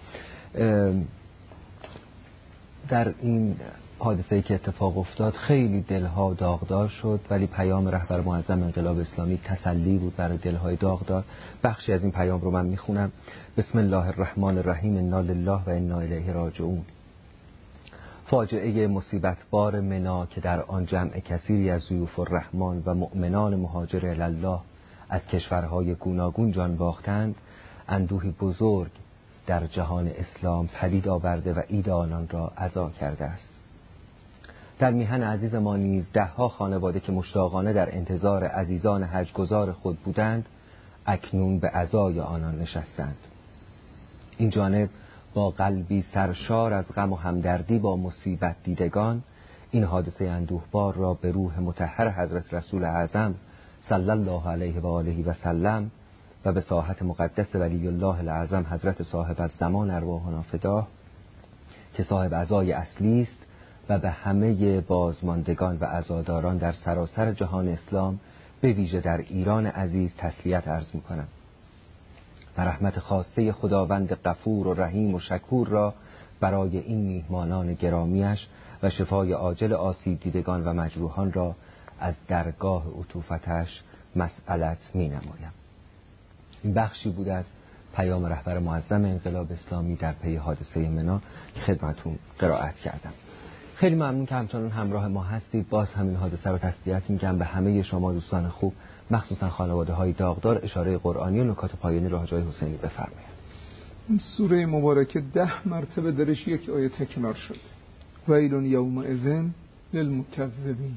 در این حادثه‌ای که اتفاق افتاد خیلی دلها داغدار شد، ولی پیام رهبر معظم انقلاب اسلامی تسلی بود برای دلهای داغدار. بخشی از این پیام رو من میخونم. بسم الله الرحمن الرحیم، انا لله و انا الیه راجعون. فاجعه مصیبت بار منی که در آن جمع کثیری از ضیوف الرحمن و مؤمنان مهاجر الله از کشورهای گوناگون جان باختند، اندوهی بزرگ در جهان اسلام پدید آورده و عید آنان را عزا کرده است. در میهن عزیز ما نیز ده ها خانواده که مشتاقانه در انتظار عزیزان حجگزار خود بودند، اکنون به عزای آنان نشستند. این جانب با قلبی سرشار از غم و همدردی با مصیبت دیدگان، این حادثه اندوهبار را به روح مطهر حضرت رسول اعظم صلی الله علیه و آله و سلم و به ساحت مقدس ولی الله الاعظم حضرت صاحب الزمان ارواحنا فداه که صاحب عزای اصلی است و به همه بازماندگان و عزاداران در سراسر جهان اسلام به ویژه در ایران عزیز تسلیت عرض می‌کنم و رحمت خاصه خداوند غفور و رحیم و شکور را برای این میهمانان گرامیش و شفای عاجل آسیب دیدگان و مجروحان را از درگاه عطوفتش مسئلت می نمایم. این بخشی بود از پیام رهبر معظم انقلاب اسلامی در پی حادثه منا که خدمتتون قرائت کردم. خیلی ممنون که همچنان همراه ما هستید. باز همین حادثه رو تسلیت میگم به همه شما دوستان خوب، مخصوصا خانواده های داغدار. اشاره قرآنی و نکات پایانی رو حاج آقای حسینی بفرمایید. این سوره مبارکه ده مرتبه درش یک آیه تکرار شد. ویل یومئذ للمکذبین.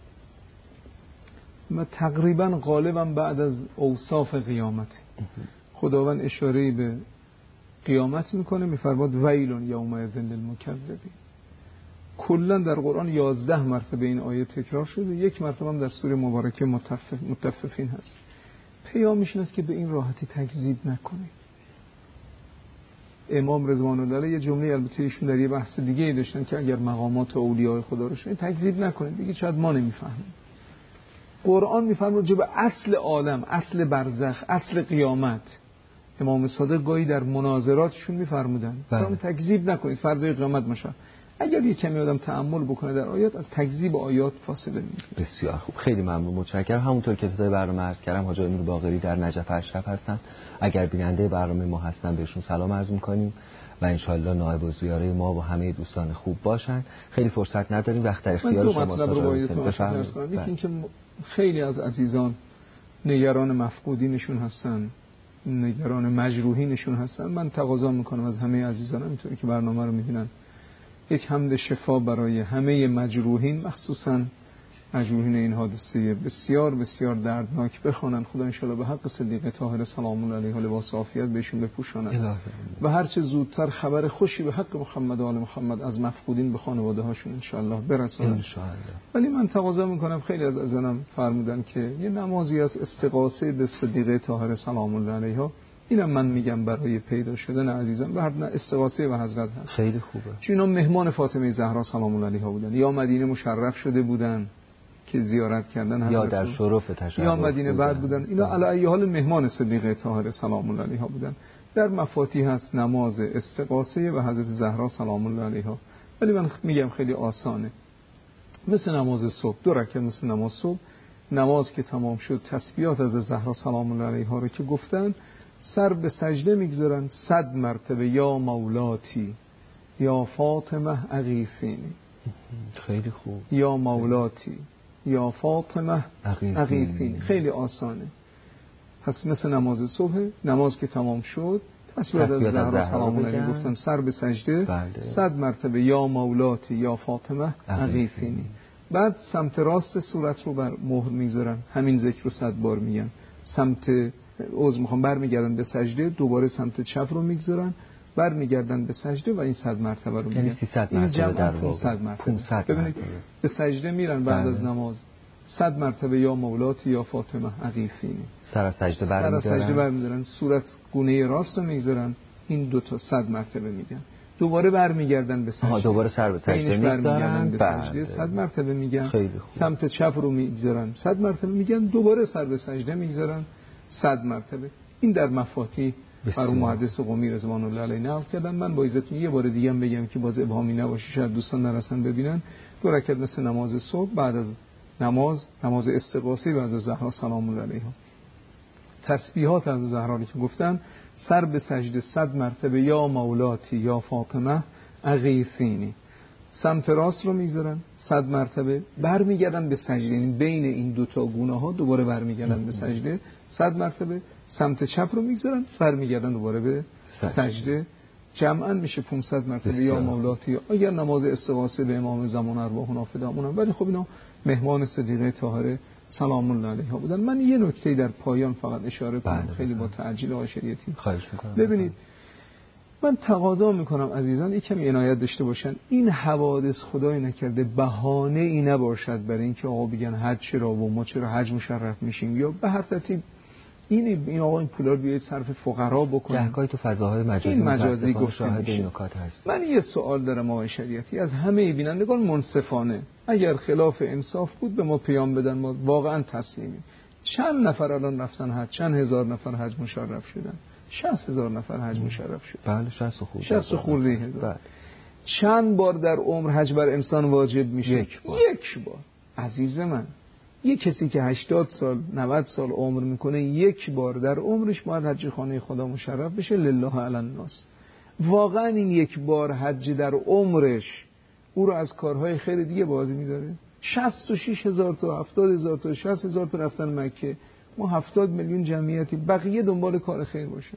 ما تقریبا غالبا بعد از اوصاف قیامت خداوند اشاره به قیامت میکنه، میفرماد ویل یومئذ للمکذبین. کلا در قرآن یازده مرتبه این آیه تکرار شده، یک مرتبه هم در سوره مبارکه متفف متففین هست. پیامش این است که به این راحتی تکذیب نکنید. امام رضوان الله علیه یه جمله البته ایشون در یه بحث دیگه ای داشتن که اگر مقامات اولیاء خدا رو شنید تکذیب نکنید، دیگه شاید ما نمیفهمیم. قرآن میفرمه راجع به اصل عالم، اصل برزخ، اصل قیامت. امام صادق گاهی در مناظراتشون میفرمودن فرام تکذیب نکنید، فردای قیامت میشه. اگر یه کمی آدم تأمل بکنه در آیات، از تکذیب آیات فاصله میگیره. بسیار خوب، خیلی ممنون، متشکرم. همونطور که ابتدای برنامه عرض کردم حاج آقای باقری در نجف اشرف هستن. اگر بیننده برنامه ما هستن بهشون سلام عرض می‌کنیم و انشالله نایب الزیاره ما و همه دوستان خوب باشن. خیلی فرصت نداریم، وقت در اختیار شما است. یکی اینکه خیلی از عزیزان نگران مفقودینشون هستن، نگران مجروحینشون هستن. من تقاضا میکنم از همه عزیزان همینطوری که برنامه رو میبینن یک حمد شفا برای همه مجروحین، مخصوصا مجروحین این حادثه بسیار بسیار دردناک بخوانن. خدا انشالله به حق صدیقه طاهره سلام الله علیه لباس عافیت بهشون بپوشاند و هر چه زودتر خبر خوشی به حق محمد و آل محمد از مفقودین به خانواده هاشون انشالله برسانند. ولی من تقاضا میکنم، خیلی از ازنم فرمودن که یه نمازی از استغاثه به صدیقه طاهره سلام الله علیها، اینم من میگم برای پیدا شدن عزیزان و هر استغاثه و حضرت هست. خیلی خوبه. چون اینا مهمان فاطمه زهرا سلام الله علیها بودن، یا مدینه مشرف شده بودن که زیارت کردن، یا در شرف تشرف، یا مدینه بعد بودن. اینا علی ای حال مهمان صدیقه طاهره سلام الله علیها بودن. در مفاتیح هست نماز استغاثه و حضرت زهرا سلام الله علیها. ولی من میگم خیلی آسانه، مثل نماز صبح، دو رکعت مثل نماز صبح. نماز که تمام شد تسبیحات از زهرا سلام الله علیها رو که گفتن، سر به سجده میگذارن صد مرتبه یا مولاتی یا فاطمه اغیثینی. خیلی خوب. یا مولاتی یا فاطمه اغیثینی. خیلی آسانه. پس مثل نماز صبح، نماز که تمام شد تسبیحات از زهرا سلام الله علیها گفتن، سر به سجده صد مرتبه یا مولاتی یا فاطمه اغیثینی. بعد سمت راست صورت رو بر مهر میذارن، همین ذکر رو صد بار میگن. سمت عذر میخوام برمیگردن به سجده، دوباره سمت چپ رو میگذارن، برمیگردن به سجده و این صد مرتبه رو میگن. یعنی سیصد مرتبه در واقع. مرتبه. ببینید به سجده میرن بعد از نماز صد مرتبه یا مولاتی یا فاطمه اغیثینی. سر از سجده برمیدارن. سر از سجده برمیدارن، صورت گونه راست رو میگذارن، این دو تا صد مرتبه میگن. دوباره برمیگردن به سجده. دوباره سر به سجده میگذارن، به سجده صد مرتبه میگن. خیلی خوب. سمت چپ رو میگذارن صد مرتبه میگن، دوباره سر به سجده میگذارن صد مرتبه. این در مفاتیح فرو محدث قمی رضوان الله علیه نقل کردن. من با عزتون یه بار دیگه هم بگم که باز ابهامی نباشه، شاید دوستان نرسن ببینن. دو رکعت مثل نماز صبح، بعد از نماز نماز استغاثه و از زهرا سلام الله علیها. تسبیحات از زهرا که گفتن، سر به سجده صد مرتبه یا مولاتی یا فاطمه اغیثینی. سمت راست رو میذارن صد مرتبه، برمیگردن به سجده، یعنی بین این دو تا گونه ها دوباره برمیگردن به سجده صد مرتبه. سمت چپ رو میگذارن، برمیگردن دوباره به سجده. جمعاً میشه پانصد مرتبه یا مولاتی. اگر نماز استغاثه به امام زمان ارواحنا فدامون، ولی خب اینا مهمان صدیقه طاهره سلام الله علیها بودن. من یه نکته در پایان فقط اشاره کنم، خیلی با تعجیل آقای شریعتی خواهش میکنم. ببینید من تقاضا میکنم عزیزان یک کمی عنایت داشته باشن. این حوادث خدای نکرده بهانه ای نباشد برای اینکه آقا بگن حج چرا و ما چرا حج مشرف میشیم، یا به هر ترتیب این این آقا این پولا رو بیاید صرف فقرا بکنید. گهگاهی تو فضاهای مجازی این مجازی گفته این نکات هست. من یه سوال دارم آقای شریعتی از همه بینندگان منصفانه، اگر خلاف انصاف بود به ما پیام بدن، ما واقعا تسلیمیم. چند نفر الان رفتن حج؟ چند هزار نفر حج مشرف شدن؟ شصت هزار نفر حج مشرف شد. بله شصت خورده. شصت خورده هزار. بله. چند بار در عمر حج بر انسان واجب میشه؟ یک بار. یک بار. عزیز من یه کسی که هشتاد سال نود سال عمر میکنه یک بار در عمرش باید حج خانه خدا مشرف بشه لله علی الناس. واقعا این یک بار حج در عمرش او رو از کارهای خیر دیگه بازی میداره؟ شصت و شش هزار تا، هفتاد هزار تا، شصت هزار تا رفتن مکه، ما هفتاد میلیون جمعیتی، بقیه دنبال کار خیر باشه.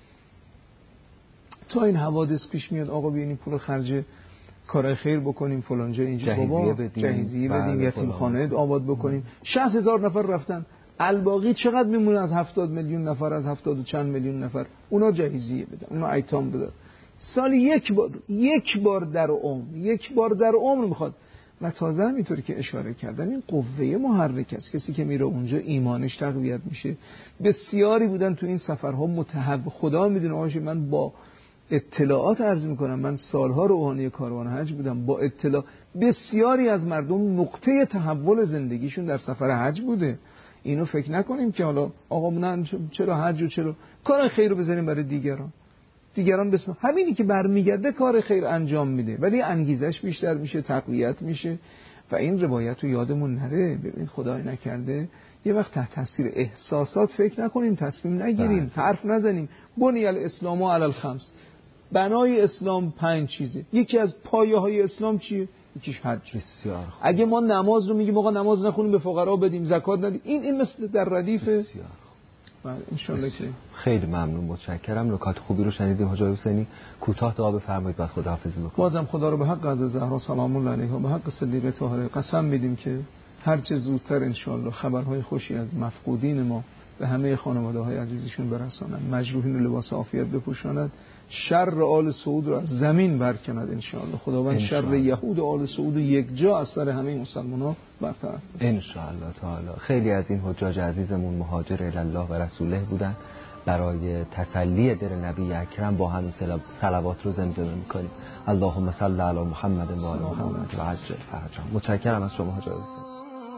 تا این حوادث پیش میاد آقا بیاین پول خرج کار خیر بکنیم فلان جا اینجا، بابا جهیزیه بدیم، یتیم خانه آباد بکنیم. شصت هزار نفر رفتن، الباقی چقدر میمونه از هفتاد میلیون نفر، از هفتاد و چند میلیون نفر؟ اونا جهیزیه بدن، اونا ایتام بدن. سال یک بار، یک بار در عمر، یک بار در عمر میخواد. و تازه همینطوری که اشاره کردم این قوه محرک است. کسی که میره اونجا ایمانش تقویت میشه. بسیاری بودن تو این سفرها متحب، خدا میدونه آشه، من با اطلاعات عرض میکنم، من سالها روحانی کاروان حج بودم، با اطلاع بسیاری از مردم نقطه تحول زندگیشون در سفر حج بوده. اینو فکر نکنیم که حالا آقا من چرا حج و چرا کار خیر رو بذاریم برای دیگران. دیگران بسم همینی که برمیگرده کار خیر انجام میده، ولی انگیزش بیشتر میشه، تقویت میشه. و این روایت رو یادمون نره. ببین خدای نکرده یه وقت تحت تاثیر احساسات فکر نکنیم، تصمیم نگیریم، حرف نزنیم. بنی الاسلام علی الخمس، بنای اسلام پنج چیزه. یکی از پایه های اسلام چیه؟ یکیش حج. بسیار خوب. اگه ما نماز رو میگیم آقا نماز نخونیم به فقرا بدیم، زکات ندیم، این این مثل در ردیف. بسیار بله ان شاء الله. خیلی ممنون، متشکرم. نکات خوبی رو شنیدیم. حاج حسینی کوتاه دعا بفرمایید بعد خداحافظی می‌کنیم. بازم خدا رو به حق از زهرا سلام الله علیها، به حق صدیقه طاهره قسم میدیم که هر چه زودتر ان شاء الله خبرهای خوشی از مفقودین ما به همه خانواده‌های عزیزشون برساند، مجروحین لباس عافیت بپوشاند، شر آل سعود رو از زمین برکند ان شاء الله. خداوند شر یهود و آل سعود یک جا از سر همه مسلمان‌ها برطرف ان شاء الله تعالی. خیلی از این حجاج عزیزمون مهاجر الی الله و رسوله بودن. برای تسلی دل نبی اکرم با همین صلوات رو زمزمه می‌کنیم. اللهم صل علی محمد و آل محمد و عجل فرجهم. متشکرم از شما حاج حسین.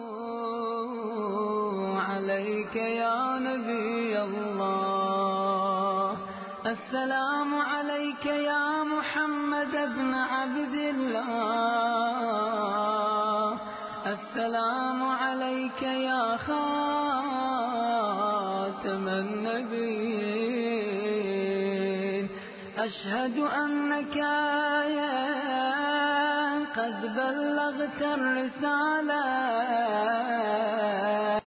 عليك يا نبي الله، السلام عليك يا محمد ابن عبد الله، السلام عليك يا خاتم النبيين، أشهد أنك قد بلغت الرسالة